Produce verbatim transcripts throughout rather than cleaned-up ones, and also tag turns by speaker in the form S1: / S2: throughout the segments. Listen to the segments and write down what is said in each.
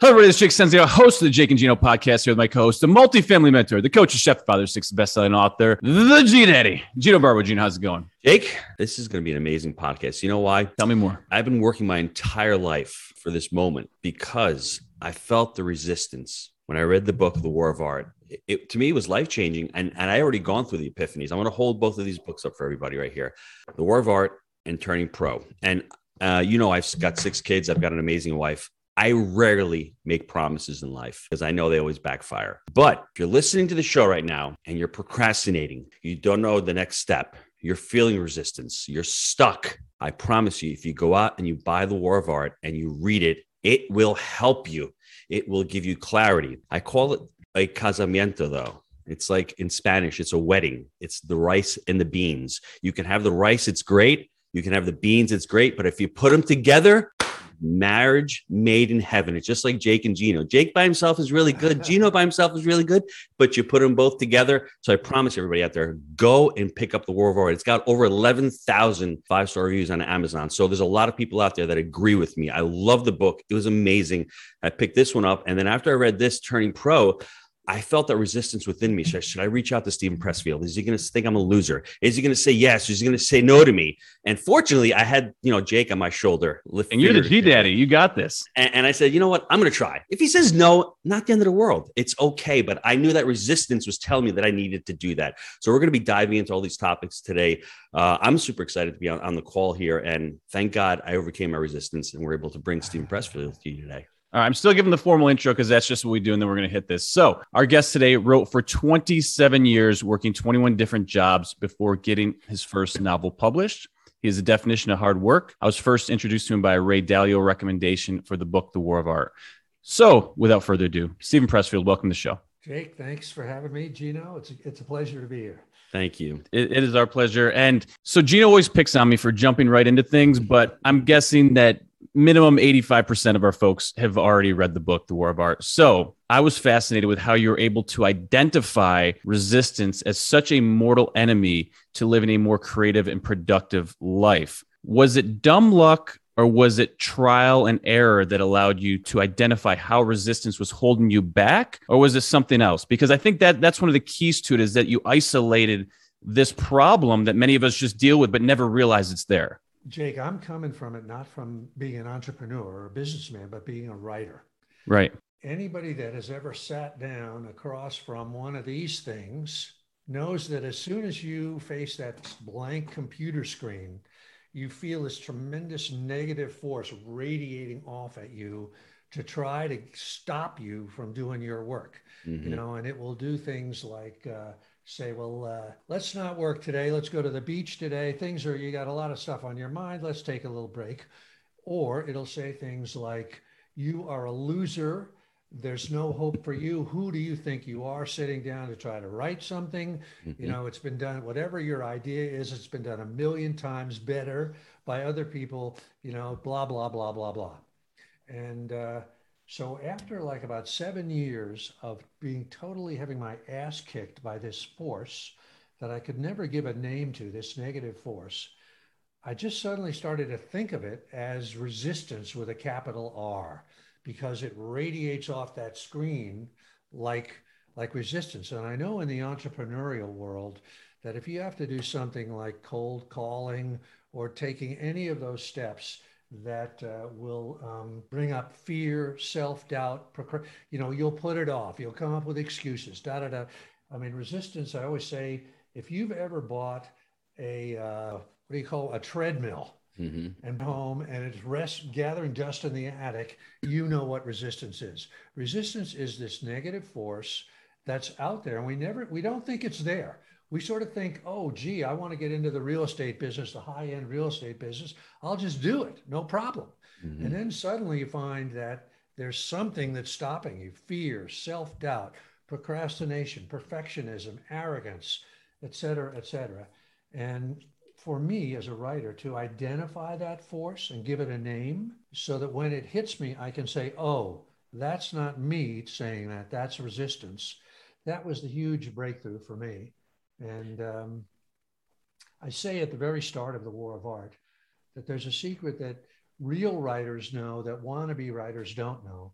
S1: Hello, everybody. This is Jake Senzio, host of the Jake and Gino podcast here with my co-host, the multifamily mentor, the coach of Chef Father, six best-selling author, the G-Daddy, Gino Barber. Gino, how's it going?
S2: Jake, this is going to be an amazing podcast. You know why?
S1: Tell me more.
S2: I've been working my entire life for this moment because I felt the resistance when I read the book, The War of Art. It, it to me, it was life-changing, and, and I already gone through the epiphanies. I'm going to hold both of these books up for everybody right here. The War of Art and Turning Pro. And, uh, you know, I've got six kids. I've got an amazing wife. I rarely make promises in life because I know they always backfire. But if you're listening to the show right now and you're procrastinating, you don't know the next step, you're feeling resistance, you're stuck, I promise you, if you go out and you buy The War of Art and you read it, it will help you. It will give you clarity. I call it a casamiento, though. It's like in Spanish, it's a wedding. It's the rice and the beans. You can have the rice, it's great. You can have the beans, it's great. But if you put them together, marriage made in heaven. It's just like Jake and Gino. Jake by himself is really good. Gino by himself is really good, but you put them both together. So I promise everybody out there, go and pick up The War of Art. It's got over eleven thousand five-star reviews on Amazon. So there's a lot of people out there that agree with me. I love the book. It was amazing. I picked this one up. And then after I read this, Turning Pro, I felt that resistance within me. Should I, should I reach out to Steven Pressfield? Is he going to think I'm a loser? Is he going to say yes? Is he going to say no to me? And fortunately, I had, you know, Jake on my shoulder.
S1: And you're the G-Daddy. You got this.
S2: And, and I said, you know what? I'm going to try. If he says no, not the end of the world. It's okay. But I knew that resistance was telling me that I needed to do that. So we're going to be diving into all these topics today. Uh, I'm super excited to be on, on the call here. And thank God I overcame my resistance and we're able to bring Steven Pressfield to you today.
S1: All right, I'm still giving the formal intro because that's just what we do, and then we're going to hit this. So our guest today wrote for twenty-seven years, working twenty-one different jobs before getting his first novel published. He is the definition of hard work. I was first introduced to him by a Ray Dalio recommendation for the book, The War of Art. So without further ado, Steven Pressfield, welcome to the show.
S3: Jake, thanks for having me. Gino, it's a, it's a pleasure to be here.
S2: Thank you.
S1: It, it is our pleasure. And so Gino always picks on me for jumping right into things, but I'm guessing that minimum eighty-five percent of our folks have already read the book, The War of Art. So I was fascinated with how you're able to identify resistance as such a mortal enemy to living a more creative and productive life. Was it dumb luck or was it trial and error that allowed you to identify how resistance was holding you back? Or was it something else? Because I think that that's one of the keys to it is that you isolated this problem that many of us just deal with, but never realize it's there.
S3: Jake, I'm coming from it, not from being an entrepreneur or a businessman, but being a writer.
S1: Right.
S3: Anybody that has ever sat down across from one of these things knows that as soon as you face that blank computer screen, you feel this tremendous negative force radiating off at you to try to stop you from doing your work. Mm-hmm. You know, and it will do things like, uh, say, well, uh, let's not work today. Let's go to the beach today. Things are, you got a lot of stuff on your mind. Let's take a little break. Or it'll say things like, you are a loser. There's no hope for you. Who do you think you are, sitting down to try to write something? Mm-hmm. You know, it's been done, whatever your idea is, it's been done a million times better by other people, you know, blah, blah, blah, blah, blah. And, uh, So after like about seven years of being totally having my ass kicked by this force that I could never give a name to, this negative force, I just suddenly started to think of it as resistance with a capital R, because it radiates off that screen like, like resistance. And I know in the entrepreneurial world that if you have to do something like cold calling or taking any of those steps, that uh, will um, bring up fear, self-doubt, procra- you know, you'll put it off. You'll come up with excuses, da, da, da. I mean, resistance, I always say, if you've ever bought a, uh, what do you call a treadmill mm-hmm. and home and it's rest, gathering dust in the attic, you know what resistance is. Resistance is this negative force that's out there. And we never, we don't think it's there. We sort of think, oh, gee, I want to get into the real estate business, the high-end real estate business. I'll just do it. No problem. Mm-hmm. And then suddenly you find that there's something that's stopping you: fear, self-doubt, procrastination, perfectionism, arrogance, et cetera, et cetera. And for me as a writer to identify that force and give it a name so that when it hits me, I can say, oh, that's not me saying that, that's resistance. That was the huge breakthrough for me. And um, I say at the very start of The War of Art that there's a secret that real writers know that wannabe writers don't know.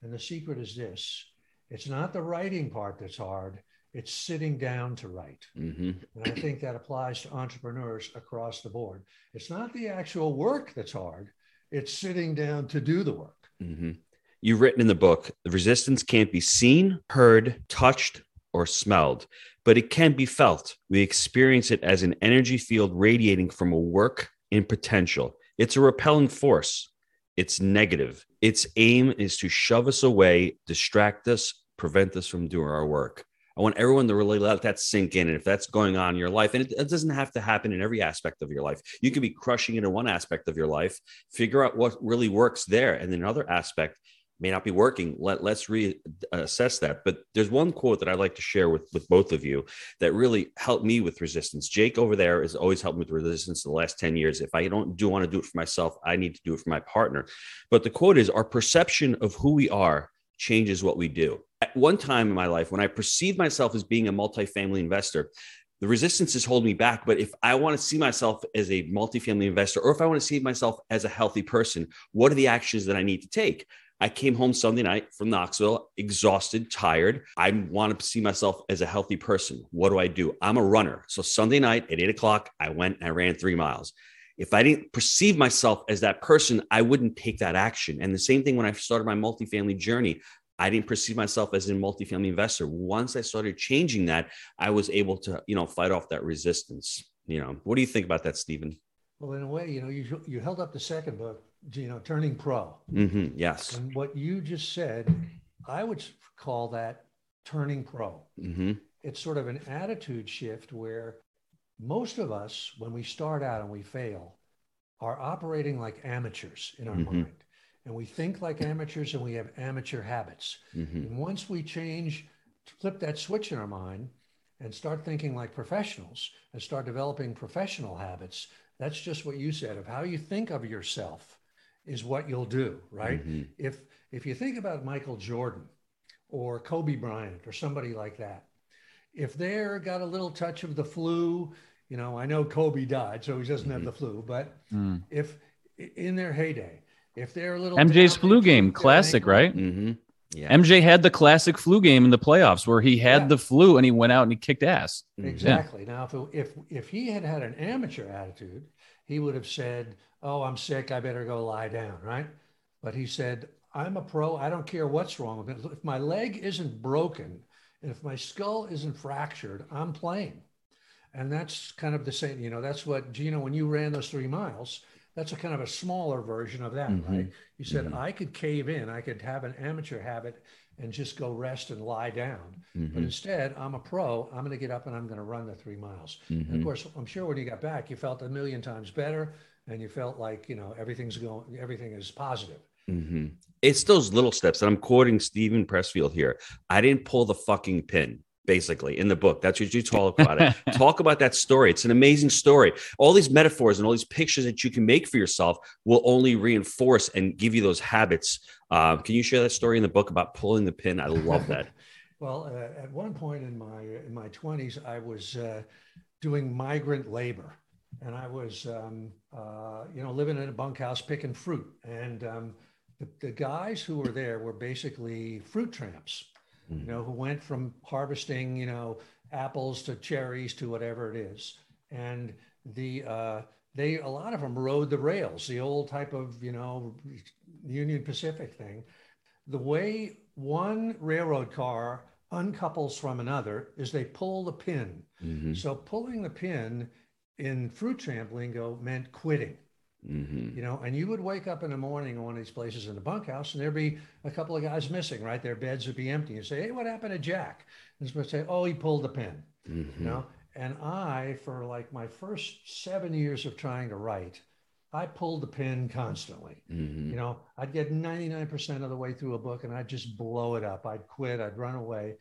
S3: And the secret is this: it's not the writing part that's hard, it's sitting down to write.
S2: Mm-hmm.
S3: And I think that applies to entrepreneurs across the board. It's not the actual work that's hard, it's sitting down to do the work.
S2: Mm-hmm. You've written in the book, the resistance can't be seen, heard, touched, or smelled, but it can be felt. We experience it as an energy field radiating from a work in potential. It's a repelling force. It's negative. Its aim is to shove us away, distract us, prevent us from doing our work. I want everyone to really let that sink in. And if that's going on in your life, and it, it doesn't have to happen in every aspect of your life, you could be crushing it in one aspect of your life, figure out what really works there. And then another aspect may not be working. Let, let's reassess that. But there's one quote that I'd like to share with, with both of you that really helped me with resistance. Jake over there has always helped me with resistance in the last ten years. If I don't do want to do it for myself, I need to do it for my partner. But the quote is, our perception of who we are changes what we do. At one time in my life, when I perceived myself as being a multifamily investor, the resistance is holding me back. But if I want to see myself as a multifamily investor, or if I want to see myself as a healthy person, what are the actions that I need to take? I came home Sunday night from Knoxville, exhausted, tired. I want to see myself as a healthy person. What do I do? I'm a runner. So Sunday night at eight o'clock, I went and I ran three miles. If I didn't perceive myself as that person, I wouldn't take that action. And the same thing when I started my multifamily journey, I didn't perceive myself as a multifamily investor. Once I started changing that, I was able to, you know, fight off that resistance. You know, what do you think about that, Stephen?
S3: Well, in a way, you know, you you held up the second book, you know, Turning Pro.
S2: Mm-hmm. Yes.
S3: And what you just said, I would call that turning pro.
S2: Mm-hmm.
S3: It's sort of an attitude shift where most of us, when we start out and we fail, are operating like amateurs in our
S2: Mm-hmm.
S3: mind. And we think like amateurs and we have amateur habits.
S2: Mm-hmm.
S3: And once we change, flip that switch in our mind and start thinking like professionals and start developing professional habits, that's just what you said, of how you think of yourself is what you'll do, right?
S2: Mm-hmm.
S3: If if you think about Michael Jordan or Kobe Bryant or somebody like that, if they're got a little touch of the flu, you know, I know Kobe died, so he doesn't
S2: Mm-hmm.
S3: have the flu, but
S1: Mm.
S3: if in their heyday, if they're a little
S1: M J's
S3: down,
S1: flu
S3: they
S1: game,
S3: tweak their
S1: classic,
S3: ankle.
S1: right?
S2: Mm-hmm. Yeah.
S1: M J had the classic flu game in the playoffs where he had
S3: Yeah.
S1: the flu and he went out and he kicked ass.
S3: Exactly. Now, if, if if he had had an amateur attitude, he would have said, "Oh, I'm sick. I better go lie down." Right? But he said, "I'm a pro. I don't care what's wrong with it. If my leg isn't broken, and if my skull isn't fractured, I'm playing." And that's kind of the same. You know, that's what Gino. When you ran those three miles, that's a kind of a smaller version of that,
S2: Mm-hmm.
S3: right? You said,
S2: Mm-hmm.
S3: I could cave in. I could have an amateur habit and just go rest and lie down.
S2: Mm-hmm.
S3: But instead, I'm a pro. I'm going to get up and I'm going to run the three miles.
S2: Mm-hmm.
S3: And of course, I'm sure when you got back, you felt a million times better, and you felt like, you know, everything's going, everything is positive.
S2: Mm-hmm. It's those little steps. And I'm quoting Stephen Pressfield here. I didn't pull the fucking pin. Basically, in the book. That's what you talk about it. Talk about that story. It's an amazing story. All these metaphors and all these pictures that you can make for yourself will only reinforce and give you those habits. Uh, can you share that story in the book about pulling the pin? I love that.
S3: Well, uh, at one point in my in my twenties, I was uh, doing migrant labor, and I was um, uh, you know living in a bunkhouse picking fruit, and um, the, the guys who were there were basically fruit tramps. You know, who went from harvesting, you know, apples to cherries to whatever it is. And the, uh, they, a lot of them rode the rails, the old type of, you know, Union Pacific thing. The way one railroad car uncouples from another is they pull the pin.
S2: Mm-hmm.
S3: So pulling the pin in fruit tramp lingo meant quitting.
S2: Mm-hmm.
S3: You know, and you would wake up in the morning in one of these places in the bunkhouse, and there'd be a couple of guys missing, right? Their beds would be empty. You say, "Hey, what happened to Jack?" And somebody say, "Oh, he pulled the pin."
S2: Mm-hmm.
S3: You know, and I, for like my first seven years of trying to write, I pulled the pin constantly.
S2: Mm-hmm.
S3: You know, I'd get ninety-nine percent of the way through a book, and I'd just blow it up. I'd quit. I'd run away.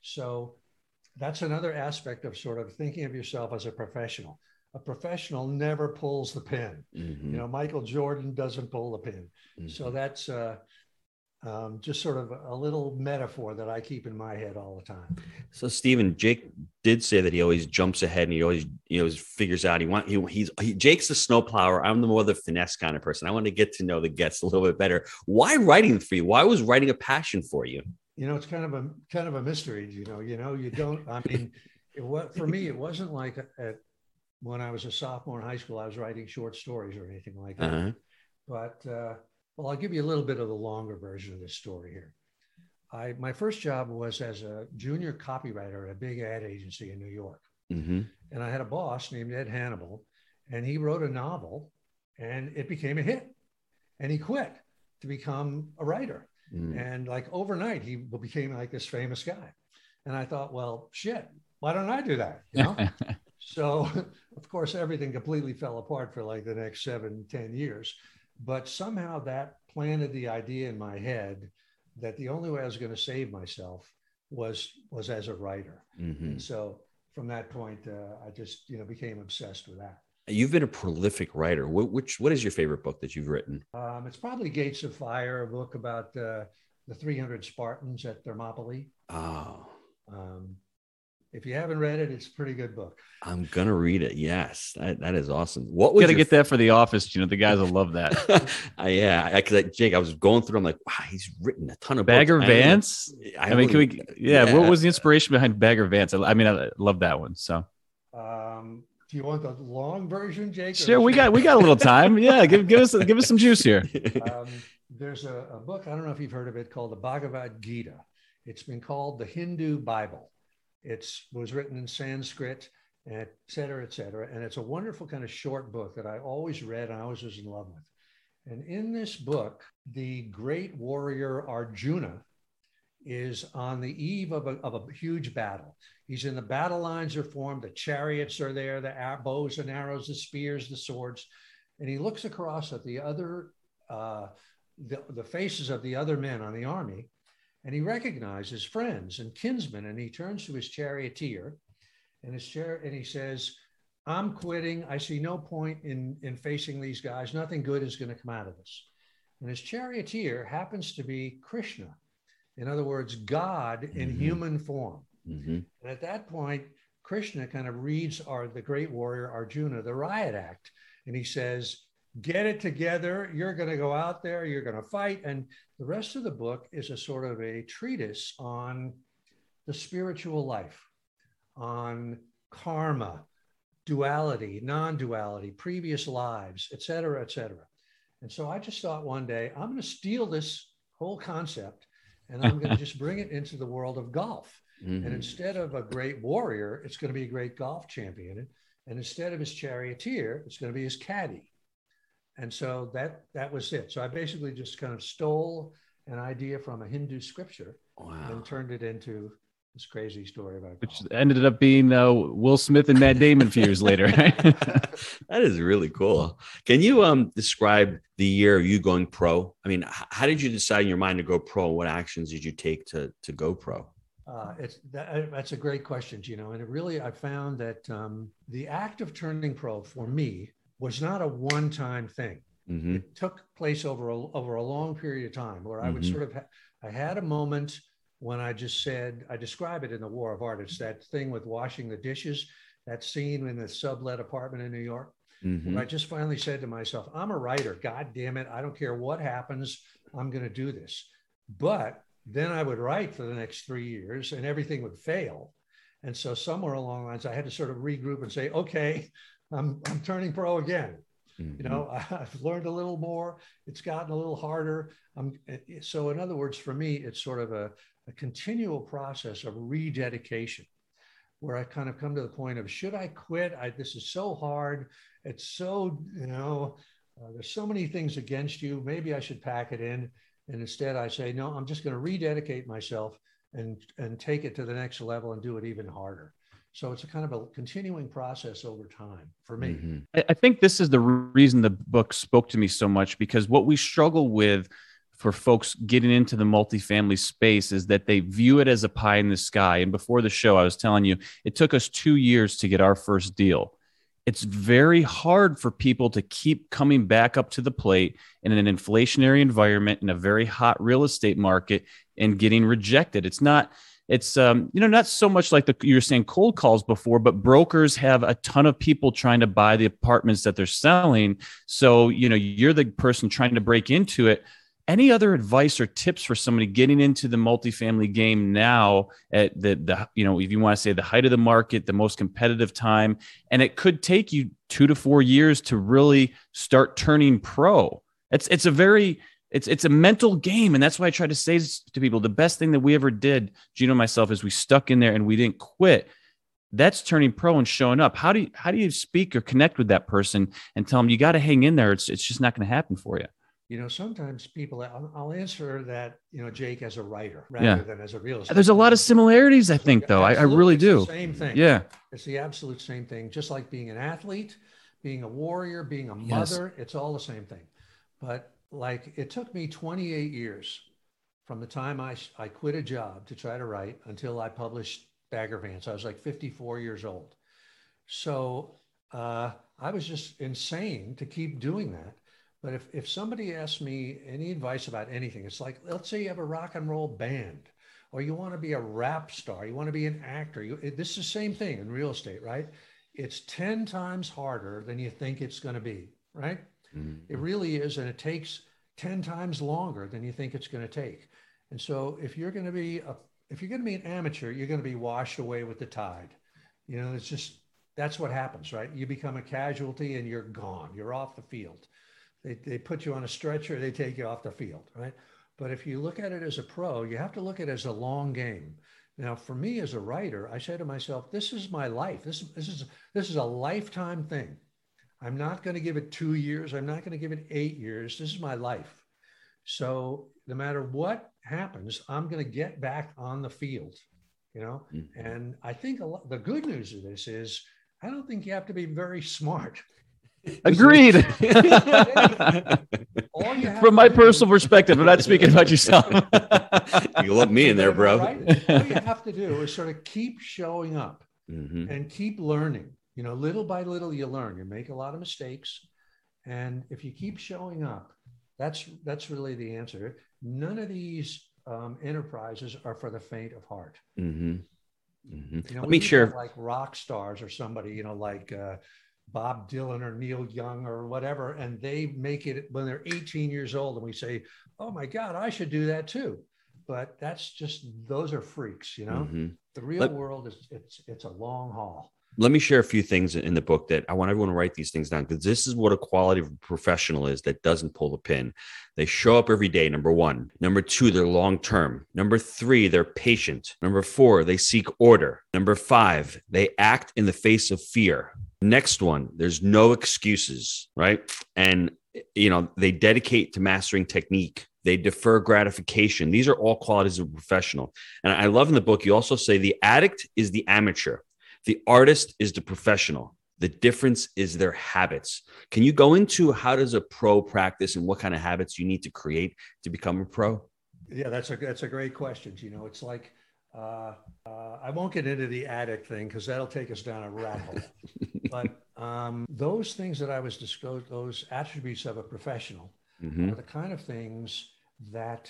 S3: So that's another aspect of sort of thinking of yourself as a professional. A professional never pulls the pin.
S2: Mm-hmm.
S3: You know, Michael Jordan doesn't pull the pin.
S2: Mm-hmm.
S3: So that's, uh, Um, just sort of a little metaphor that I keep in my head all the time.
S2: So, Stephen, Jake did say that he always jumps ahead and he always, you know, figures out he want he, he's he, Jake's the snowplower. I'm the more the finesse kind of person. I want to get to know the Getz a little bit better. Why writing for you? Why was writing a passion for you?
S3: You know, it's kind of a kind of a mystery. You know, you know, you don't. I mean, it was for me. It wasn't like at, when I was a sophomore in high school, I was writing short stories or anything like that. Uh-huh. But uh, well, I'll give you a little bit of the longer version of this story here. I, my first job was as a junior copywriter at a big ad agency in New York. Mm-hmm. And I had a boss named Ed Hannibal, and he wrote a novel and it became a hit. And he quit to become a writer. Mm. And like overnight, he became like this famous guy. And I thought, well, shit, why don't I do that? You know? So, of course, everything completely fell apart for like the next seven, ten years. But somehow that planted the idea in my head that the only way I was going to save myself was was as a writer. Mm-hmm. And so from that point, uh, I just, you know, became obsessed with that.
S2: You've been a prolific writer. What, which, what is your favorite book that you've written?
S3: Um, it's probably Gates of Fire, a book about uh, the three hundred Spartans at Thermopylae. Oh. Um, If you haven't read it, it's a pretty good book.
S2: I'm going to read it. Yes. That, that is awesome. What was
S1: got to get that for the office. You know, the guys will love that.
S2: uh, yeah. I, cause I, Jake, I was going through, I'm like, wow, he's written a ton of
S1: Bagger
S2: books.
S1: Vance. I, I mean, can we, yeah,
S2: yeah.
S1: What was the inspiration behind Bagger Vance? I, I mean, I love that one. So,
S3: um, do you want the long version, Jake?
S1: Sure. We got, we got a little time. Yeah. Give, give us, give us some juice here.
S3: Um, there's a, a book, I don't know if you've heard of it, called the Bhagavad Gita. It's been called the Hindu Bible. It was written in Sanskrit, et cetera, et cetera. And it's a wonderful kind of short book that I always read and I always was in love with. And in this book, the great warrior Arjuna is on the eve of a, of a huge battle. He's in the battle lines are formed, the chariots are there, the bows and arrows, the spears, the swords. And he looks across at the other, uh, the, the faces of the other men on the army. And he recognizes friends and kinsmen, and he turns to his charioteer and his chair, and he says, I'm quitting. I see no point in, in facing these guys. Nothing good is going to come out of this. And his charioteer happens to be Krishna. In other words, God in mm-hmm. human form. Mm-hmm. And at that point, Krishna kind of reads our, the great warrior Arjuna, the riot act. And he says, get it together. You're going to go out there. You're going to fight. And the rest of the book is a sort of a treatise on the spiritual life, on karma, duality, non-duality, previous lives, et cetera, et cetera. And so I just thought one day, I'm going to steal this whole concept and I'm going to just bring it into the world of golf. Mm-hmm. And instead of a great warrior, it's going to be a great golf champion. And instead of his charioteer, it's going to be his caddy. And so that that was it. So I basically just kind of stole an idea from a Hindu scripture wow. and turned it into this crazy story about
S1: golf. Which ended up being uh, Will Smith and Matt Damon a few years later.
S2: That is really cool. Can you um, describe the year of you going pro? I mean, h- how did you decide in your mind to go pro? What actions did you take to to go pro?
S3: Uh, it's that, that's a great question, Gino. And it really, I found that um, the act of turning pro for me was not a one-time thing. Mm-hmm. It took place over a, over a long period of time where I would mm-hmm. sort of, ha- I had a moment when I just said, I describe it in The War of Art. It's that thing with washing the dishes, that scene in the sublet apartment in New York. Mm-hmm. Where I just finally said to myself, I'm a writer, God damn it. I don't care what happens. I'm going to do this. But then I would write for the next three years and everything would fail. And so somewhere along the lines, I had to sort of regroup and say, okay, I'm, I'm turning pro again. Mm-hmm. You know, I've learned a little more. It's gotten a little harder. Um, so in other words, for me, it's sort of a, a continual process of rededication where I kind of come to the point of, should I quit? I, this is so hard. It's so, you know, uh, there's so many things against you. Maybe I should pack it in. And instead I say, no, I'm just going to rededicate myself and, and take it to the next level and do it even harder. So it's a kind of a continuing process over time for me.
S1: Mm-hmm. I think this is the reason the book spoke to me so much, because what we struggle with for folks getting into the multifamily space is that they view it as a pie in the sky. And before the show, I was telling you, it took us two years to get our first deal. it's very hard for people to keep coming back up to the plate in an inflationary environment in a very hot real estate market and getting rejected. It's not, it's, um, you know, not so much like the, you were saying cold calls before, but brokers have a ton of people trying to buy the apartments that they're selling. So, you know, you're the person trying to break into it. Any other advice or tips for somebody getting into the multifamily game now at the, the, you know, if you want to say the height of the market, the most competitive time, and it could take you two to four years to really start turning pro. It's, it's a very, it's, it's a mental game. And that's why I try to say to people, the best thing that we ever did, Gino and myself, is we stuck in there and we didn't quit. That's turning pro and showing up. How do you, how do you speak or connect with that person and tell them you got to hang in there? It's, it's just not going to happen for you.
S3: You know, sometimes people, I'll, I'll answer that, you know, Jake, as a writer rather
S1: yeah.
S3: than as a real estate.
S1: There's a lot of similarities, I think, though. I, I really do.
S3: It's the same thing.
S1: Yeah.
S3: It's the absolute same thing. Just like being an athlete, being a warrior, being a mother, yes. It's all the same thing. But like, it took me twenty-eight years from the time I, I quit a job to try to write until I published Bagger Vance. I was like fifty-four years old. So uh, I was just insane to keep doing that. But if, if somebody asks me any advice about anything, it's like, let's say you have a rock and roll band, or you want to be a rap star, you want to be an actor. You, it, this is the same thing in real estate, right? It's ten times harder than you think it's going to be, right? Mm-hmm. It really is. And it takes ten times longer than you think it's going to take. And so if you're going to be a, if you're going to be an amateur, you're going to be washed away with the tide. You know, it's just, that's what happens, right? You become a casualty and you're gone. You're off the field. They, they put you on a stretcher, they take you off the field, right? But if you look at it as a pro, you have to look at it as a long game. Now, for me as a writer, I say to myself, this is my life. This, this, is, this is a lifetime thing. I'm not going to give it two years. I'm not going to give it eight years. This is my life. So no matter what happens, I'm going to get back on the field, you know? Mm-hmm. And I think a lot, the good news of this is, I don't think you have to be very smart.
S1: Agreed. From my personal perspective, I'm not speaking about yourself.
S2: You love me in there, bro.
S3: Right? All you have to do is sort of keep showing up mm-hmm. and keep learning. You know, little by little, you learn. You make a lot of mistakes, and if you keep showing up, that's that's really the answer. None of these um, enterprises are for the faint of heart. Mm-hmm. Mm-hmm. You know, Let me share like rock stars or somebody, you know, like. Uh, Bob Dylan or Neil Young or whatever, and they make it when they're eighteen years old, and we say, oh my God, I should do that too. But that's just, those are freaks, you know. Mm-hmm. The real Let, world is, it's it's a long haul.
S2: Let me share a few things in the book that I want everyone to write these things down, because this is what a quality of a professional is that doesn't pull the pin. They show up every day, number one. Number two, they're long-term. Number three, they're patient. Number four, they seek order. Number five, they act in the face of fear. Next one, there's no excuses, right? And, you know, they dedicate to mastering technique. They defer gratification. These are all qualities of a professional. And I love in the book, you also say the addict is the amateur. The artist is the professional. The difference is their habits. Can you go into how does a pro practice and what kind of habits you need to create to become a pro?
S3: Yeah, that's a, that's a great question. You know, it's like, uh, uh, I won't get into the addict thing because that'll take us down a rabbit hole. But um, those things that I was disclosed, those attributes of a professional mm-hmm. are the kind of things that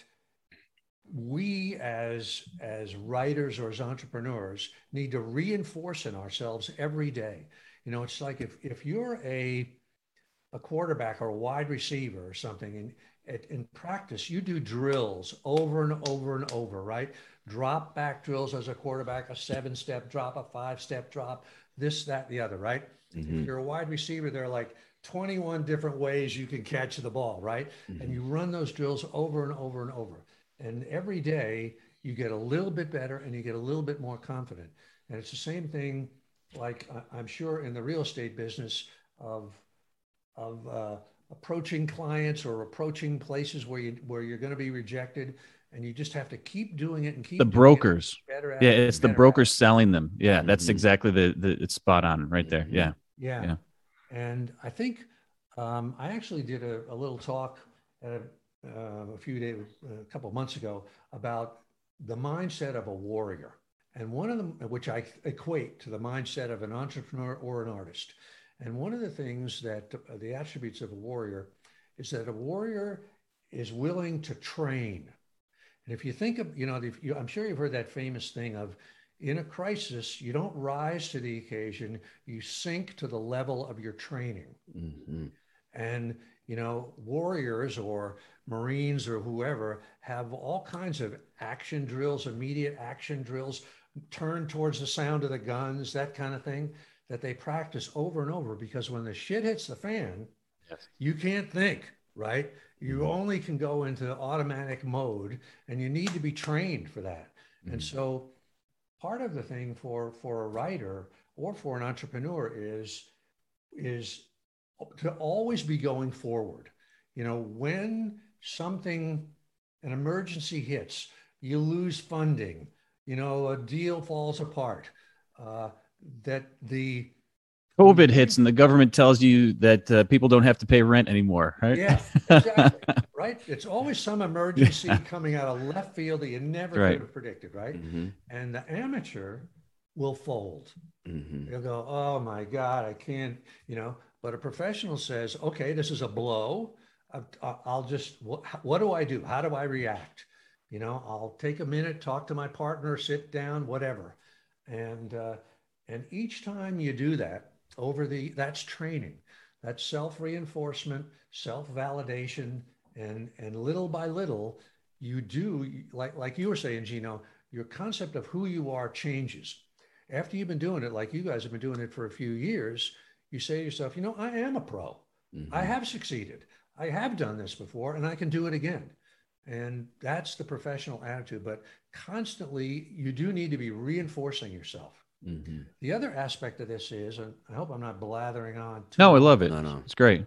S3: we as as writers or as entrepreneurs need to reinforce in ourselves every day. You know, it's like if if you're a a quarterback or a wide receiver or something, and at, in practice you do drills over and over and over, right? Drop back drills as a quarterback, a seven step drop, a five step drop, this, that, the other, right? Mm-hmm. If you're a wide receiver, there are like twenty-one different ways you can catch the ball, right? Mm-hmm. And you run those drills over and over and over. And every day you get a little bit better and you get a little bit more confident. And it's the same thing, like I'm sure in the real estate business of, of uh, approaching clients or approaching places where you, where you're going to be rejected, and you just have to keep doing it and keep
S1: the brokers.
S3: It, better at
S1: yeah.
S3: it,
S1: It's the brokers selling them. Yeah. That's mm-hmm. exactly the, the, it's spot on right there. Yeah.
S3: Yeah. yeah. And I think um, I actually did a, a little talk at a, Uh, a few days, a couple of months ago, about the mindset of a warrior. And one of them, which I equate to the mindset of an entrepreneur or an artist. And one of the things that uh, the attributes of a warrior is that a warrior is willing to train. And if you think of, you know, if you, I'm sure you've heard that famous thing of, in a crisis, you don't rise to the occasion, you sink to the level of your training. Mm-hmm. And, you know, warriors or Marines or whoever have all kinds of action drills, immediate action drills, turn towards the sound of the guns, that kind of thing, that they practice over and over, because when the shit hits the fan, yes, you can't think, right? You mm-hmm. only can go into automatic mode, and you need to be trained for that. Mm-hmm. And so part of the thing for, for a writer or for an entrepreneur is, is to always be going forward. You know, when something, an emergency hits, you lose funding, you know, a deal falls apart, uh, that the
S1: COVID hits and the government tells you that uh, people don't have to pay rent anymore, right?
S3: Yeah, exactly. Right. It's always some emergency yeah. coming out of left field that you never right. could have predicted, right? Mm-hmm. And the amateur will fold. Mm-hmm. They'll go, oh my God, I can't, you know, but a professional says, okay, this is a blow. I'll, I'll just, what, what do I do? How do I react? You know, I'll take a minute, talk to my partner, sit down, whatever. And, uh, and each time you do that, over the, that's training, that's self-reinforcement, self-validation, and, and little by little, you do, like, like you were saying, Gino, your concept of who you are changes. After you've been doing it, like you guys have been doing it for a few years, you say to yourself, you know, I am a pro. Mm-hmm. I have succeeded. I have done this before, and I can do it again. And that's the professional attitude. But constantly, you do need to be reinforcing yourself. Mm-hmm. The other aspect of this is, and I hope I'm not blathering on.
S1: No, I love it. No, no. It's great.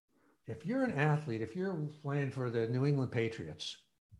S3: If you're an athlete, if you're playing for the New England Patriots,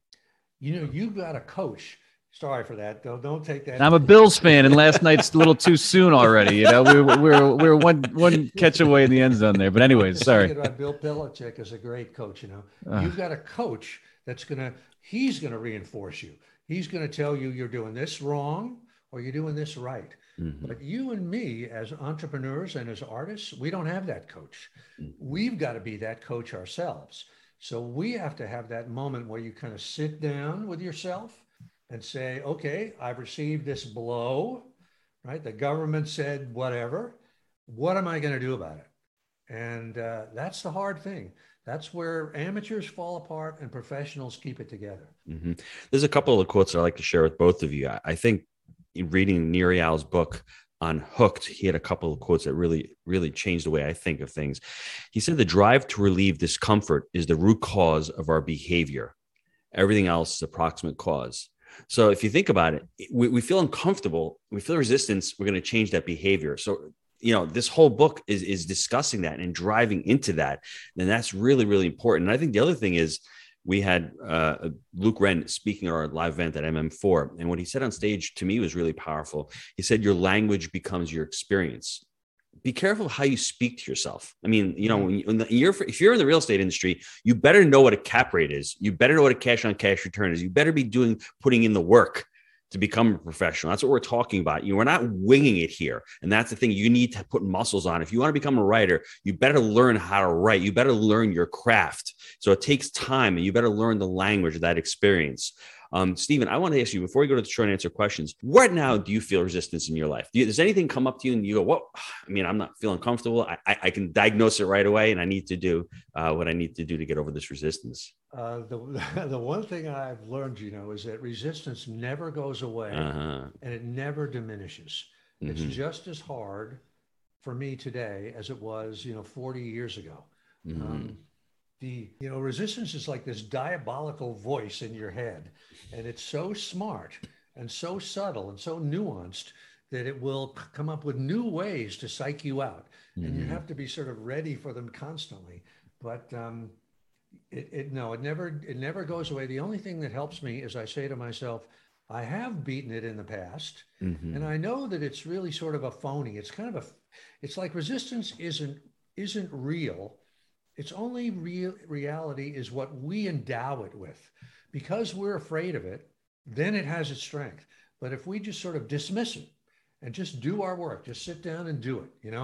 S3: you know, you've got a coach. Sorry for that. Don't, don't take that.
S1: I'm a Bills fan, and last night's a little too soon already. You know, we we're, we're, we're one, one catch away in the end zone there. But anyways, sorry.
S3: About Bill Belichick is a great coach, you know. Uh. You've got a coach that's going to, he's going to reinforce you. He's going to tell you you're doing this wrong or you're doing this right. Mm-hmm. But you and me as entrepreneurs and as artists, we don't have that coach. Mm-hmm. We've got to be that coach ourselves. So we have to have that moment where you kind of sit down with yourself and say, okay, I've received this blow, right? The government said whatever. What am I going to do about it? And uh, that's the hard thing. That's where amateurs fall apart and professionals keep it together.
S2: Mm-hmm. There's a couple of quotes I'd like to share with both of you. I, I think in reading Nir Eyal's book on Hooked, he had a couple of quotes that really, really changed the way I think of things. He said, the drive to relieve discomfort is the root cause of our behavior. Everything else is a proximate cause. So if you think about it, we, we feel uncomfortable, we feel resistance, we're going to change that behavior. So, you know, this whole book is, is discussing that and driving into that. And that's really, really important. And I think the other thing is, we had uh, Luke Wren speaking at our live event at M M four. And what he said on stage to me was really powerful. He said, your language becomes your experience. Be careful how you speak to yourself. I mean, you know, when, you, when the, you're, if you're in the real estate industry, you better know what a cap rate is. You better know what a cash on cash return is. You better be doing, putting in the work to become a professional. That's what we're talking about. You know, we're not winging it here. And that's the thing. You need to put muscles on. If you want to become a writer, you better learn how to write. You better learn your craft. So it takes time, and you better learn the language of that experience. Um, Stephen, I want to ask you, before we go to the short answer questions, what now do you feel resistance in your life? Do you, does anything come up to you and you go, what? I mean, I'm not feeling comfortable. I, I, I can diagnose it right away, and I need to do uh, what I need to do to get over this resistance.
S3: Uh, the, the one thing I've learned, you know, is that resistance never goes away uh-huh. and it never diminishes. Mm-hmm. It's just as hard for me today as it was, you know, forty years ago. Mm-hmm. Um, the, you know, resistance is like this diabolical voice in your head, and it's so smart and so subtle and so nuanced that it will come up with new ways to psych you out. Mm-hmm. And you have to be sort of ready for them constantly. But, um, It, it no, it never it never goes away. The only thing that helps me is I say to myself, I have beaten it in the past, mm-hmm. and I know that it's really sort of a phony. It's kind of a, it's like resistance isn't isn't real. It's only real reality is what we endow it with, because we're afraid of it. Then it has its strength. But if we just sort of dismiss it and just do our work, just sit down and do it, you know,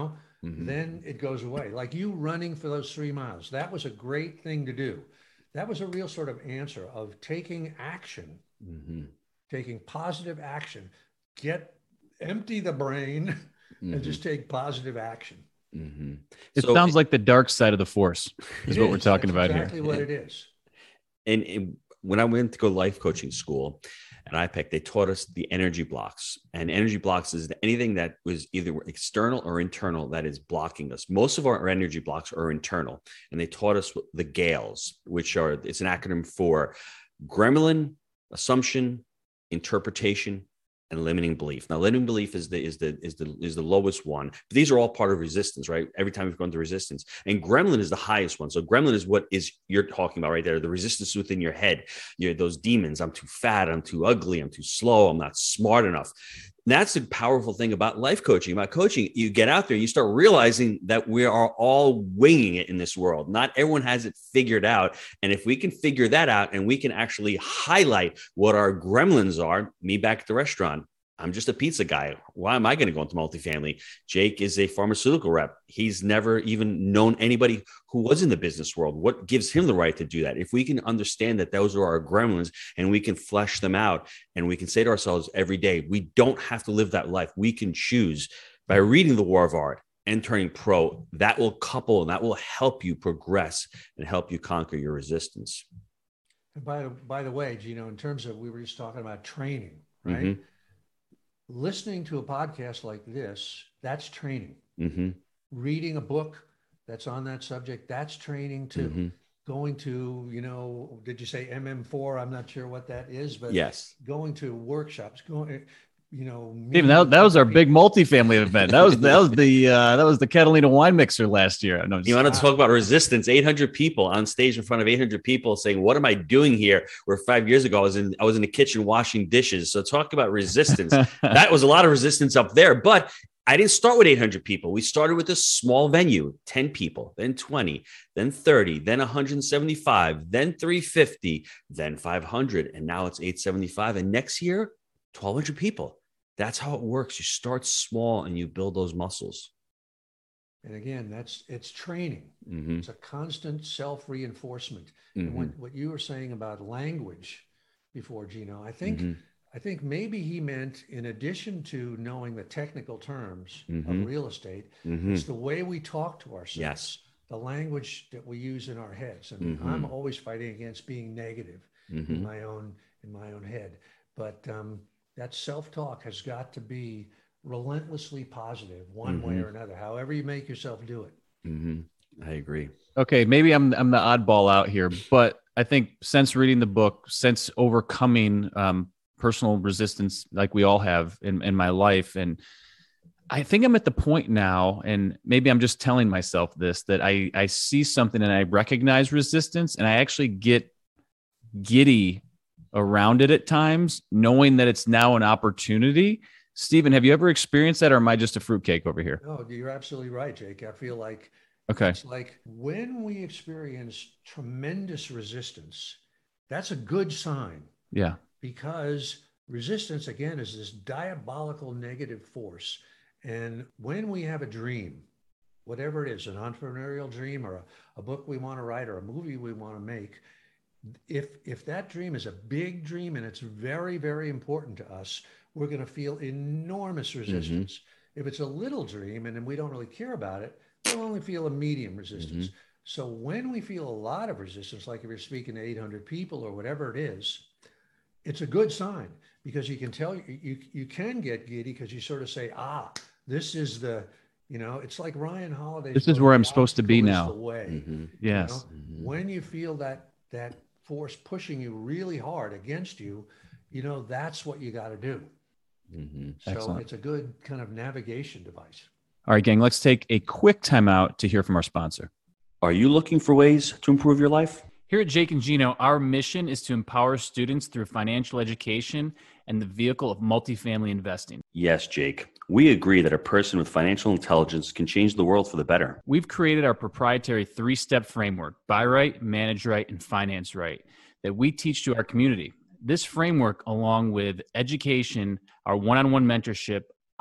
S2: Mhm.
S3: then it goes away. Like you running for those three miles, that was a great thing to do. That was a real sort of answer of taking action,
S2: Mhm.
S3: taking positive action. Get empty the brain and
S2: Mhm.
S3: just take positive action.
S2: Mhm.
S1: It
S2: So,
S1: sounds like the dark side of the force is
S3: It
S1: what we're
S3: is.
S1: talking
S3: That's
S1: about
S3: exactly
S1: here.
S3: what it is.
S2: and, and when I went to go life coaching school at I P E C, they taught us the energy blocks. And energy blocks is anything that was either external or internal that is blocking us. Most of our energy blocks are internal. And they taught us the GALES, which are, it's an acronym for gremlin, assumption, interpretation, and limiting belief. Now, limiting belief is the is the is the is the lowest one. But these are all part of resistance, right? Every time we've gone to resistance, and gremlin is the highest one. So gremlin is what is you're talking about right there. The resistance within your head. You're those demons. I'm too fat. I'm too ugly. I'm too slow. I'm not smart enough. That's the powerful thing about life coaching, about coaching. You get out there, you start realizing that we are all winging it in this world. Not everyone has it figured out. And if we can figure that out and we can actually highlight what our gremlins are, me back at the restaurant, I'm just a pizza guy. Why am I going to go into multifamily? Jake is a pharmaceutical rep. He's never even known anybody who was in the business world. What gives him the right to do that? If we can understand that those are our gremlins and we can flesh them out and we can say to ourselves every day, we don't have to live that life. We can choose by reading The War of Art and turning pro. That will couple and that will help you progress and help you conquer your resistance.
S3: And by the, by the way, Gino, in terms of, we were just talking about training, right?
S2: Mm-hmm.
S3: Listening to a podcast like this, that's training.
S2: Mm-hmm.
S3: Reading a book that's on that subject, that's training too.
S2: Mm-hmm.
S3: Going to, you know, did you say M M four? I'm not sure what that is, but
S2: yes,
S3: going to workshops, going, you know,
S1: Even that, that was our big multifamily event. That was that was the uh, that was the Catalina wine mixer last year. No,
S2: you want to talk about resistance? eight hundred people on stage in front of eight hundred people saying, "What am I doing here?" Where five years ago I was in I was in the kitchen washing dishes. So talk about resistance. That was a lot of resistance up there, but I didn't start with eight hundred people. We started with a small venue, ten people, then twenty, then thirty, then one hundred seventy-five, then three hundred fifty, then five hundred, and now it's eight seventy-five. And next year, twelve hundred people. That's how it works. You start small and you build those muscles.
S3: And again, that's it's training.
S2: Mm-hmm.
S3: It's a constant self-reinforcement.
S2: Mm-hmm.
S3: And what, what you were saying about language before, Gino, I think
S2: mm-hmm.
S3: I think maybe he meant, in addition to knowing the technical terms
S2: mm-hmm.
S3: of real estate,
S2: mm-hmm.
S3: it's the way we talk to ourselves.
S2: Yes.
S3: The language that we use in our heads. And
S2: mm-hmm.
S3: I'm always fighting against being negative
S2: mm-hmm.
S3: in my own in my own head. But um, that self-talk has got to be relentlessly positive, one
S2: mm-hmm.
S3: way or another, however you make yourself do it.
S2: Mm-hmm. I agree.
S1: Okay, maybe I'm I'm the oddball out here, but I think since reading the book, since overcoming um, personal resistance like we all have in, in my life, and I think I'm at the point now, and maybe I'm just telling myself this, that I, I see something and I recognize resistance and I actually get giddy around it at times, knowing that it's now an opportunity. Stephen, have you ever experienced that, or am I just a fruitcake over here?
S3: No, you're absolutely right, Jake. I feel like
S1: okay.
S3: It's like when we experience tremendous resistance, that's a good sign.
S1: Yeah.
S3: Because resistance, again, is this diabolical negative force. And when we have a dream, whatever it is, an entrepreneurial dream or a, a book we want to write or a movie we want to make, if if that dream is a big dream and it's very, very important to us, we're going to feel enormous resistance. Mm-hmm. If it's a little dream and then we don't really care about it, we'll only feel a medium resistance. Mm-hmm. So when we feel a lot of resistance, like if you're speaking to eight hundred people or whatever it is, it's a good sign, because you can tell you, you, you can get giddy because you sort of say, ah, this is the, you know, it's like Ryan Holiday.
S1: This is where I'm supposed to be now.
S3: The way.
S1: Mm-hmm. Yes.
S3: You know? Mm-hmm. When you feel that, that force pushing you really hard against you, you know, that's what you got to do.
S2: Mm-hmm.
S3: So
S1: Excellent.
S3: It's a good kind of navigation device.
S1: All right, gang, let's take a quick time out to hear from our sponsor.
S2: Are you looking for ways to improve your life?
S1: Here at Jake and Gino, our mission is to empower students through financial education and the vehicle of multifamily investing.
S2: Yes, Jake. We agree that a person with financial intelligence can change the world for the better.
S1: We've created our proprietary three-step framework, buy right, manage right, and finance right, that we teach to our community. This framework, along with education, our one-on-one mentorship,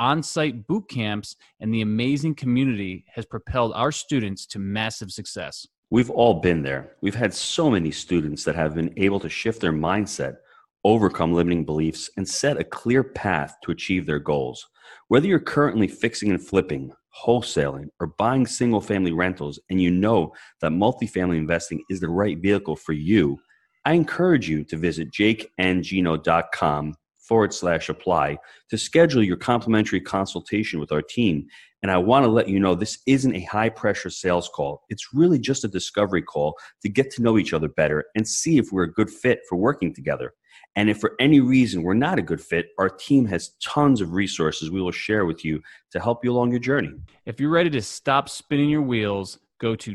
S1: on-site boot camps, and the amazing community has propelled our students to massive success.
S2: We've all been there. We've had so many students that have been able to shift their mindset, overcome limiting beliefs, and set a clear path to achieve their goals. Whether you're currently fixing and flipping, wholesaling, or buying single-family rentals, and you know that multifamily investing is the right vehicle for you, I encourage you to visit jakeandgino.com forward slash apply to schedule your complimentary consultation with our team. And I want to let you know this isn't a high-pressure sales call. It's really just a discovery call to get to know each other better and see if we're a good fit for working together. And if for any reason we're not a good fit, our team has tons of resources we will share with you to help you along your journey.
S1: If you're ready to stop spinning your wheels, go to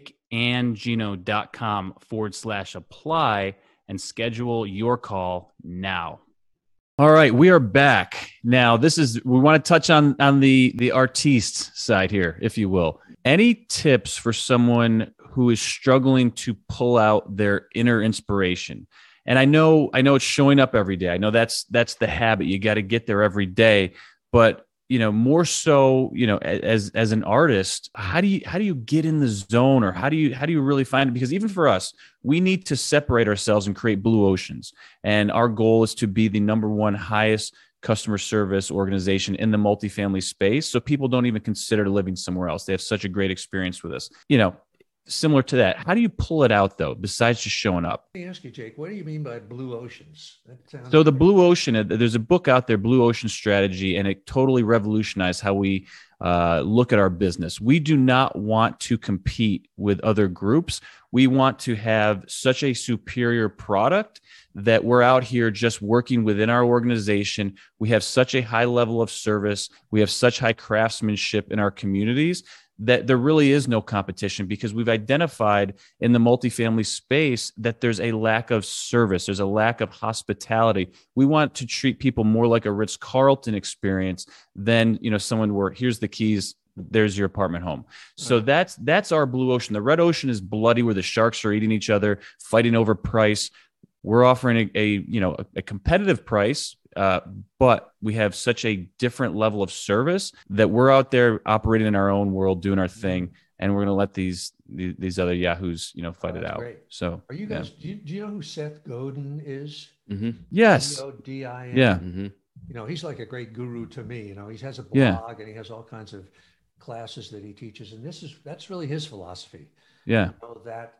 S1: jakeandgino.com forward slash apply and schedule your call now. All right, we are back. Now, this is, we want to touch on, on the, the artiste side here, if you will. Any tips for someone who is struggling to pull out their inner inspiration? And I know, I know it's showing up every day. I know that's, that's the habit. You got to get there every day, but you know, more so, you know, as, as an artist, how do you, how do you get in the zone, or how do you, how do you really find it? Because even for us, we need to separate ourselves and create blue oceans. And our goal is to be the number one highest customer service organization in the multifamily space. So people don't even consider living somewhere else. They have such a great experience with us. You know, similar to that, how do you pull it out though, besides just showing up?
S3: Let me ask you, Jake, what do you mean by blue oceans? That sounds
S1: so the blue ocean, there's a book out there, Blue Ocean Strategy, and it totally revolutionized how we uh, look at our business. We do not want to compete with other groups. We want to have such a superior product that we're out here just working within our organization. We have such a high level of service. We have such high craftsmanship in our communities that there really is no competition, because we've identified in the multifamily space that there's a lack of service. There's a lack of hospitality. We want to treat people more like a Ritz-Carlton experience than, you know, someone where here's the keys, there's your apartment home. So right. that's, that's our blue ocean. The red ocean is bloody, where the sharks are eating each other, fighting over price. We're offering a, a you know, a, a competitive price, uh, but we have such a different level of service that we're out there operating in our own world, doing our thing, and we're going to let these, these these other yahoos, you know, fight oh, it out. Great. So,
S3: are you guys? Yeah. Do, you, do you know who Seth Godin is?
S1: Mm-hmm. Yes.
S3: C O D I N.
S1: Yeah. Mm-hmm.
S3: You know, he's like a great guru to me. You know, he has a blog
S1: yeah.
S3: and he has all kinds of classes that he teaches, and this is that's really his philosophy.
S1: Yeah.
S3: You know, that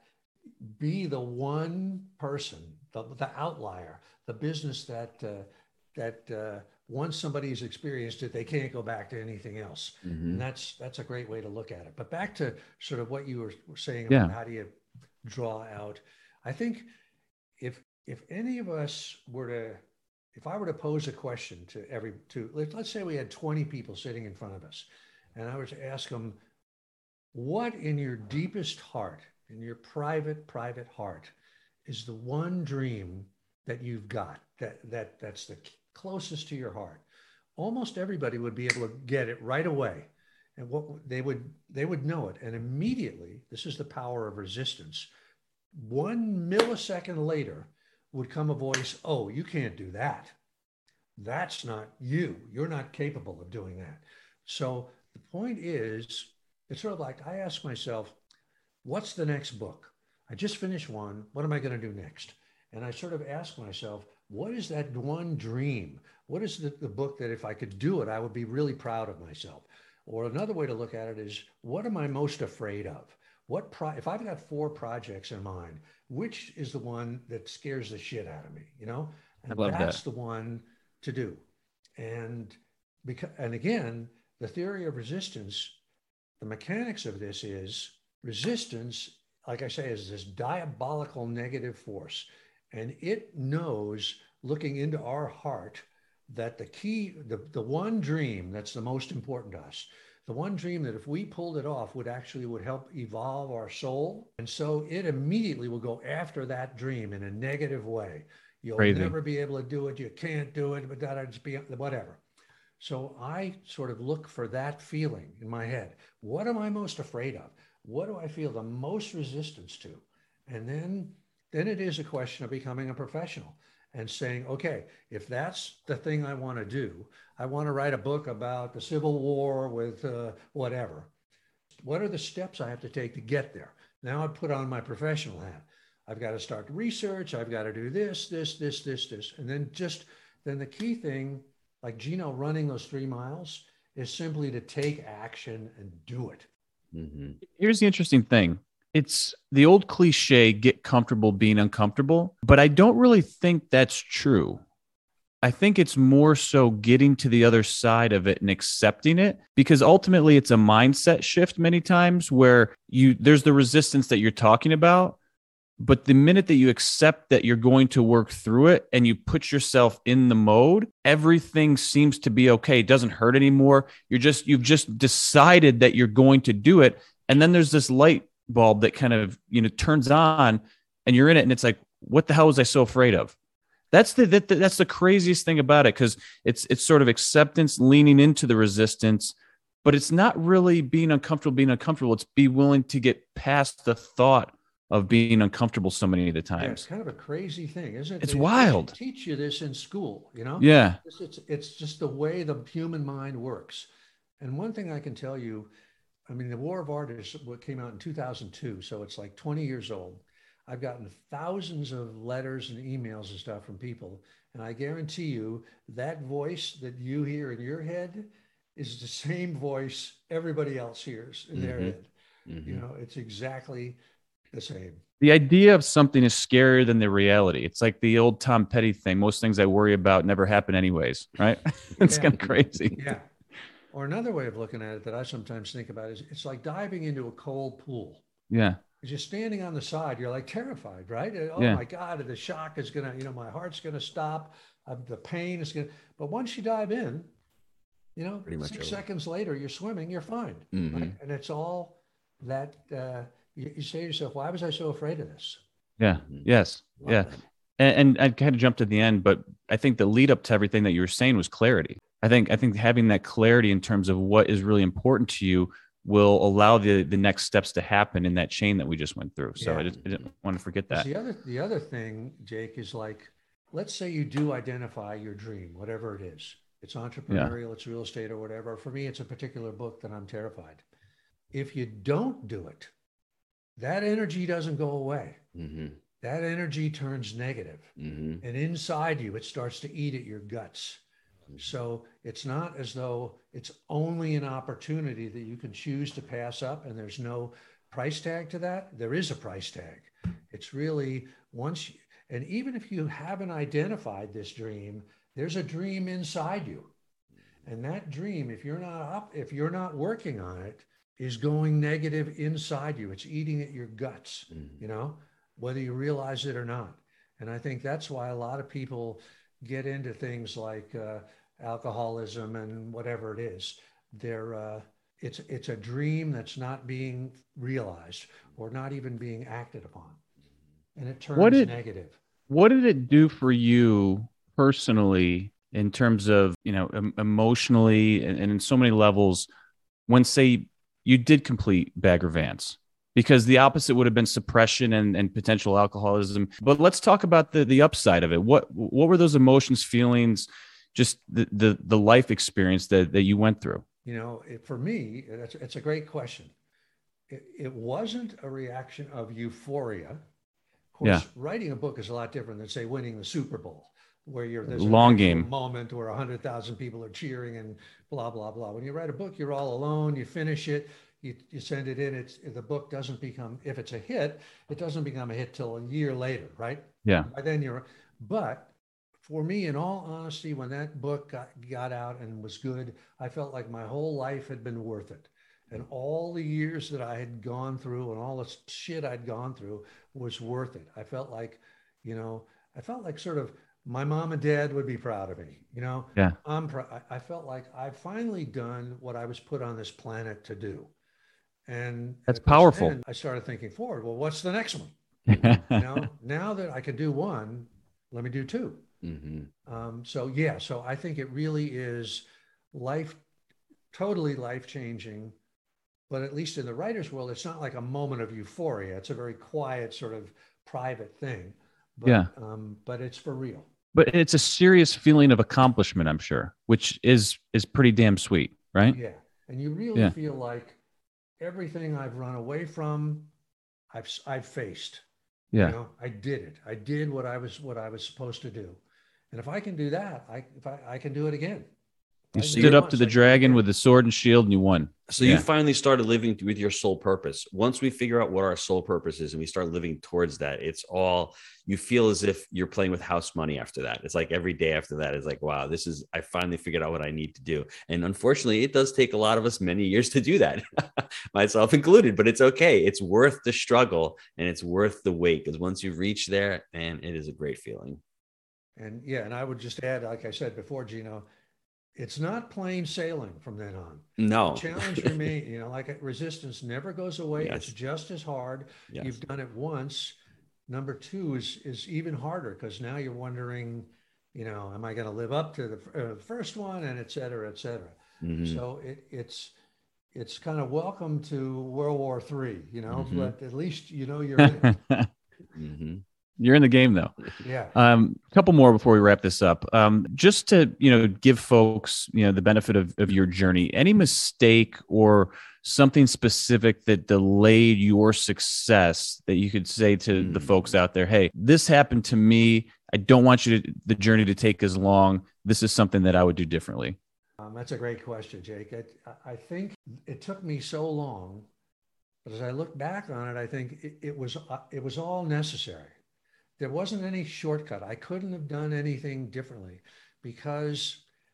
S3: be the one person, the, the outlier, the business that. Uh, that uh, once somebody's experienced it, they can't go back to anything else. Mm-hmm. And that's that's a great way to look at it. But back to sort of what you were saying about yeah. how do you draw out. I think if if any of us were to, if I were to pose a question to every, to let's say we had twenty people sitting in front of us, and I were to ask them, what in your deepest heart, in your private, private heart, is the one dream that you've got, that that that's the closest to your heart? Almost everybody would be able to get it right away, and what they would they would know it, and immediately, this is the power of resistance, one millisecond later would come a voice, oh, you can't do that, that's not you, you're not capable of doing that. So the point is, it's sort of like I ask myself, what's the next book? I just finished one, what am I going to do next? And I sort of ask myself, what is that one dream? What is the, the book that if I could do it, I would be really proud of myself? Or another way to look at it is, what am I most afraid of? What pro- if I've got four projects in mind, which is the one that scares the shit out of me? You know, and
S1: I love
S3: that's
S1: that.
S3: the one to do. And because, and again, the theory of resistance, the mechanics of this is resistance, like I say, is this diabolical negative force. And it knows, looking into our heart, that the key, the, the one dream that's the most important to us, the one dream that if we pulled it off would actually would help evolve our soul. And so it immediately will go after that dream in a negative way. You'll Crazy. Never be able to do it. You can't do it, but that'll just be whatever. So I sort of look for that feeling in my head. What am I most afraid of? What do I feel the most resistance to? And then Then it is a question of becoming a professional. and saying, okay, if that's the thing I want to do, I want to write a book about the Civil War with uh, whatever. What are the steps I have to take to get there? Now I put on my professional hat. I've got to start research. I've got to do this, this, this, this, this. And then just, then the key thing, like Gino running those three miles, is simply to take action and do it.
S1: Mm-hmm. Here's the interesting thing. It's the old cliche, get comfortable being uncomfortable, but I don't really think that's true. I think it's more so getting to the other side of it and accepting it, because ultimately it's a mindset shift many times where you there's the resistance that you're talking about, but the minute that you accept that you're going to work through it and you put yourself in the mode, everything seems to be okay. It doesn't hurt anymore. You're just you've just decided that you're going to do it, and then there's this light bulb that kind of, you know, turns on, and you're in it, and it's like, what the hell was I so afraid of? That's the that, that's the craziest thing about it, because it's it's sort of acceptance, leaning into the resistance, but it's not really being uncomfortable. Being uncomfortable, it's be willing to get past the thought of being uncomfortable so many of the times.
S3: Yeah, it's kind of a crazy thing, isn't it?
S1: It's
S3: they,
S1: wild.
S3: They teach you this in school, you know?
S1: Yeah.
S3: It's, it's it's just the way the human mind works. And one thing I can tell you, I mean, the War of Art is what came out in two thousand two, so it's like twenty years old. I've gotten thousands of letters and emails and stuff from people. And I guarantee you that voice that you hear in your head is the same voice everybody else hears in mm-hmm. their head. Mm-hmm. You know, it's exactly the same.
S1: The idea of something is scarier than the reality. It's like the old Tom Petty thing. Most things I worry about never happen anyways, right? It's
S3: yeah.
S1: kind of crazy.
S3: Yeah. Or another way of looking at it that I sometimes think about is it's like diving into a cold pool.
S1: Yeah.
S3: You're standing on the side, you're like terrified, right? Oh
S1: yeah.
S3: my God, the shock is gonna, you know, my heart's gonna stop, uh, the pain is gonna, but once you dive in, you know, Pretty six seconds later, you're swimming, you're fine. Mm-hmm. Right? And it's all that, uh, you, you say to yourself, why was I so afraid of this?
S1: Yeah, mm-hmm. yes, Love yeah. And, and I kind of jumped at the end, but I think the lead up to everything that you were saying was clarity. I think, I think having that clarity in terms of what is really important to you will allow the the next steps to happen in that chain that we just went through. So yeah. I, just, I didn't want to forget that.
S3: The other the other thing, Jake, is like, let's say you do identify your dream, whatever it is. It's entrepreneurial, yeah. it's real estate or whatever. For me, it's a particular book that I'm terrified. If you don't do it, that energy doesn't go away. Mm-hmm. That energy turns negative. Mm-hmm. And inside you, it starts to eat at your guts. So it's not as though it's only an opportunity that you can choose to pass up and there's no price tag to that. There is a price tag. It's really once, you, and even if you haven't identified this dream, there's a dream inside you. And that dream, if you're not up, if you're not working on it, is going negative inside you. It's eating at your guts, mm-hmm. you know, whether you realize it or not. And I think that's why a lot of people get into things like uh, alcoholism and whatever it is. They're, uh, it's, it's a dream that's not being realized or not even being acted upon. And it turns what did, negative.
S1: What did it do for you personally in terms of, you know, em- emotionally and, and in so many levels when, say, you did complete Bagger Vance? Because the opposite would have been suppression and, and potential alcoholism. But let's talk about the the upside of it. What what were those emotions, feelings, just the the, the life experience that, that you went through?
S3: You know, it, for me, it's, it's a great question. It, it wasn't a reaction of euphoria. Of course, yeah. writing a book is a lot different than, say, winning the Super Bowl, where you're there's a
S1: long game
S3: moment where one hundred thousand people are cheering and blah, blah, blah. When you write a book, you're all alone, you finish it. You, you send it in, it's the book doesn't become, if it's a hit, it doesn't become a hit till a year later, right?
S1: Yeah.
S3: By then you're, but for me, in all honesty, when that book got, got out and was good, I felt like my whole life had been worth it. And all the years that I had gone through and all the shit I'd gone through was worth it. I felt like, you know, I felt like sort of my mom and dad would be proud of me, you know?
S1: Yeah.
S3: I'm pr- I felt like I've finally done what I was put on this planet to do. And
S1: that's powerful.
S3: I started thinking forward. Well, what's the next one? you know, now that I can do one, let me do two. Mm-hmm. Um, so yeah, so I think it really is life, totally life changing. But at least in the writer's world, it's not like a moment of euphoria. It's a very quiet, sort of private thing. But,
S1: yeah.
S3: Um, but it's for real.
S1: But it's a serious feeling of accomplishment, I'm sure, which is is pretty damn sweet, right?
S3: Yeah. And you really
S1: Yeah.
S3: feel like everything I've run away from, I've I've faced. You
S1: Yeah.
S3: know, I did it. I did what I was what I was supposed to do. And if I can do that, I if I, I can do it again.
S1: You
S3: I did
S1: stood
S3: it
S1: up to
S3: once,
S1: the
S3: I can do it
S1: dragon
S3: again.
S1: with the sword and shield and you won.
S2: So
S1: Yeah.
S2: you finally started living with your soul purpose. Once we figure out what our soul purpose is and we start living towards that, it's all, you feel as if you're playing with house money after that. It's like every day after that is like, wow, this is, I finally figured out what I need to do. And unfortunately, it does take a lot of us many years to do that, myself included, but it's okay. It's worth the struggle and it's worth the wait, because once you reach there, man, it is a great feeling.
S3: And yeah, and I would just add, like I said before, Gino, it's not plain sailing from then on.
S2: No.
S3: The challenge remains, you know, like resistance never goes away.
S2: Yes.
S3: It's just as hard.
S2: Yes.
S3: You've done it once. Number two is is even harder because now you're wondering, you know, am I going to live up to the uh, first one, and et cetera, et cetera.
S2: Mhm.
S3: So it, it's it's kind of welcome to World War Three, you know,
S2: Mhm.
S3: but at least you know you're in it.
S2: hmm
S1: You're in the game though.
S3: Yeah.
S1: Um, a couple more before we wrap this up. Um, just to, you know, give folks, you know, the benefit of, of your journey, any mistake or something specific that delayed your success that you could say to
S2: Mm.
S1: the folks out there, hey, this happened to me. I don't want you to, the journey to take as long. This is something that I would do differently.
S3: Um, that's a great question, Jake. It, I think it took me so long, but as I look back on it, I think it, it was uh, it was all necessary. There wasn't any shortcut. I couldn't have done anything differently because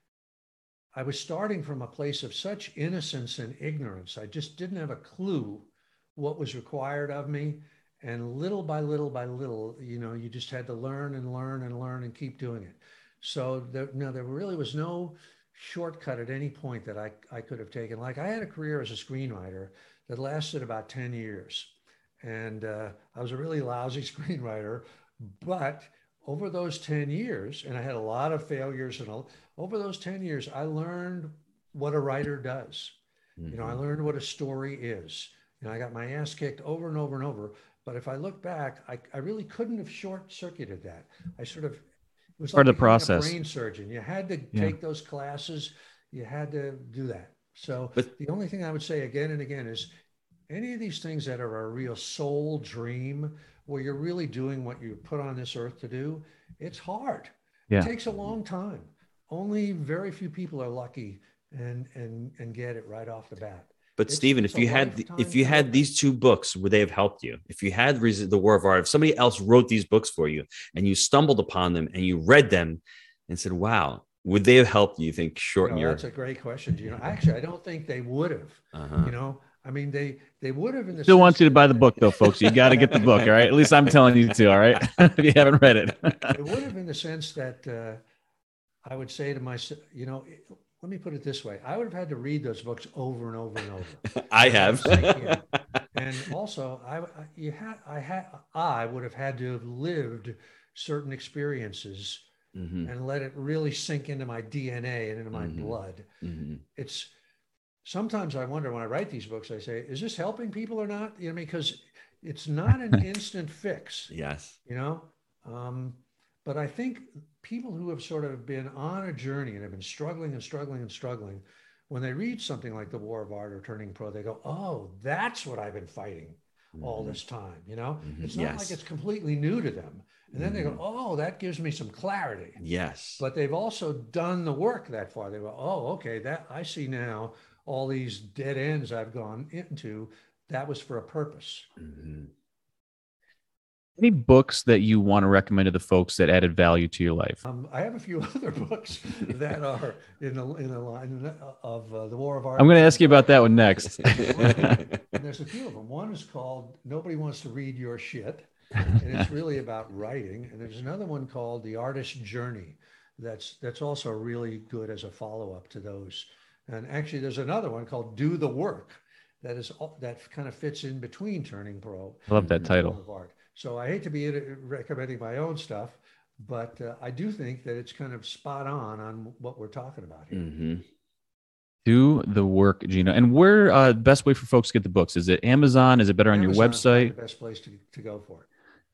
S3: I was starting from a place of such innocence and ignorance. I just didn't have a clue what was required of me. And little by little by little, you know, you just had to learn and learn and learn and keep doing it. So there, no, there really was no shortcut at any point that I, I could have taken. Like I had a career as a screenwriter that lasted about ten years. And uh, I was a really lousy screenwriter. But over those ten years, and I had a lot of failures, and all, over those ten years, I learned what a writer does. Mm-hmm. You know, I learned what a story is. You know, I got my ass kicked over and over and over. But if I look back, I, I really couldn't have short circuited that. I sort of, it was
S1: part
S3: like
S1: of the process.
S3: A brain surgeon. You had to
S1: Yeah.
S3: take those classes. You had to do that. So but, the only thing I would say again and again is any of these things that are a real soul dream, where you're really doing what you put on this earth to do, it's hard. Yeah. It takes a long time. Only very few people are lucky and and and get it right off the bat.
S2: But
S3: it's,
S2: Stephen,
S3: it's
S2: if you had if you had these two books, would they have helped you? If you had The War of Art, if somebody else wrote these books for you and you stumbled upon them and you read them and said, "Wow," would they have helped you? You think shorten
S3: no,
S2: your?
S3: That's a great question. You know, actually, I don't think they would have.
S2: Uh-huh.
S3: You know. I mean, they they would have in the
S1: still want you to buy the book though, folks. You got to get the book, all right? At least I'm telling you to, all right? If you haven't read it.
S3: It would have in the sense that uh, I would say to myself, you know, let me put it this way. I would have had to read those books over and over and over.
S2: I have.
S3: And also, I you had I had I would have had to have lived certain experiences mm-hmm. and let it really sink into my D N A and into my mm-hmm. blood. Mm-hmm. It's Sometimes I wonder when I write these books, I say, is this helping people or not? You know, because it's not an instant fix.
S2: Yes.
S3: You know, um, but I think people who have sort of been on a journey and have been struggling and struggling and struggling, when they read something like The War of Art or Turning Pro, they go, oh, that's what I've been fighting mm-hmm. all this time. You know, mm-hmm. it's not yes. like it's completely new to them. And then mm-hmm. they go, oh, that gives me some clarity.
S2: Yes.
S3: But they've also done the work that far. They go, oh, okay, that I see now. All these dead ends I've gone into, that was for a purpose.
S2: Mm-hmm.
S1: Any books that you want to recommend to the folks that added value to your life?
S3: Um, I have a few other books that are in the in the line of uh, The War of Art.
S1: I'm going to ask you about that one next.
S3: And there's a few of them. One is called Nobody Wants to Read Your Shit, and it's really about writing. And there's another one called The Artist's Journey. That's that's also really good as a follow-up to those. And actually, there's another one called Do the Work that is that kind of fits in between Turning Pro.
S1: I love that title.
S3: Of Art. So I hate to be recommending my own stuff, but uh, I do think that it's kind of spot on on what we're talking about here.
S2: Mm-hmm.
S1: Do the Work, Gino. And where uh, best way for folks to get the books? Is it Amazon? Is it better on
S3: Amazon's
S1: your website?
S3: The best place to, to go for it.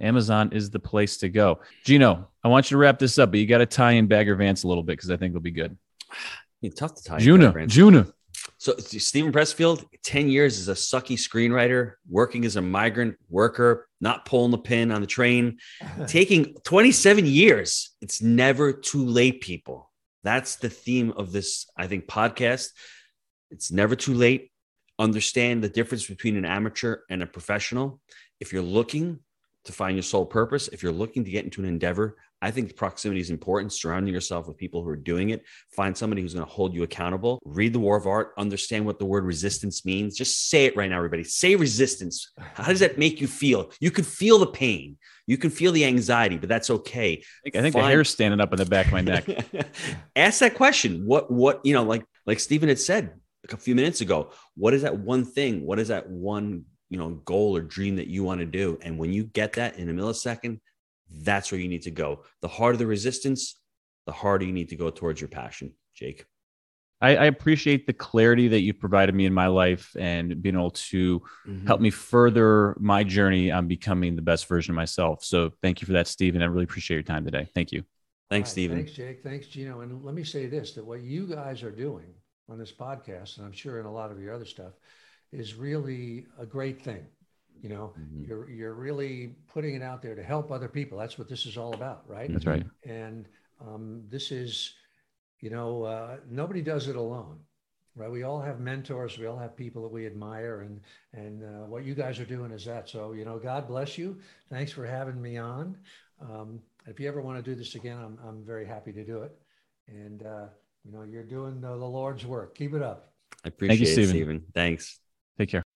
S1: Amazon is the place to go. Gino, I want you to wrap this up, but you got to tie in Bagger Vance a little bit because I think it'll be good.
S2: It's tough to tie.
S1: Juna, Juna.
S2: So Stephen Pressfield, ten years as a sucky screenwriter, working as a migrant worker, not pulling the pin on the train, taking twenty-seven years. It's never too late, people. That's the theme of this, I think, podcast. It's never too late. Understand the difference between an amateur and a professional. If you're looking to find your sole purpose, if you're looking to get into an endeavor, I think proximity is important. Surrounding yourself with people who are doing it. Find somebody who's going to hold you accountable. Read The War of Art. Understand what the word resistance means. Just say it right now, everybody. Say resistance. How does that make you feel? You can feel the pain. You can feel the anxiety, but that's okay.
S1: I think, I think Find... the hair's standing up in the back of my neck.
S2: Ask that question. What, what, you know, like, like Stephen had said a few minutes ago, what is that one thing? What is that one, you know, goal or dream that you want to do? And when you get that in a millisecond, that's where you need to go. The harder the resistance, the harder you need to go towards your passion, Jake.
S1: I, I appreciate the clarity that you provided me in my life and being able to mm-hmm. help me further my journey on becoming the best version of myself. So thank you for that, Stephen. I really appreciate your time today. Thank you.
S2: Thanks,
S3: right,
S2: Stephen.
S3: Thanks, Jake. Thanks, Gino. And let me say this, that what you guys are doing on this podcast, and I'm sure in a lot of your other stuff, is really a great thing. You know, mm-hmm. you're you're really putting it out there to help other people. That's what this is all about, right?
S1: That's right.
S3: And um, this is, you know, uh, nobody does it alone, right? We all have mentors. We all have people that we admire, and and uh, what you guys are doing is that. So, you know, God bless you. Thanks for having me on. Um, if you ever want to do this again, I'm I'm very happy to do it. And uh, you know, you're doing the, the Lord's work. Keep it up.
S2: I appreciate
S1: Thank you,
S2: it,
S1: Stephen.
S2: Stephen. Thanks.
S1: Take care.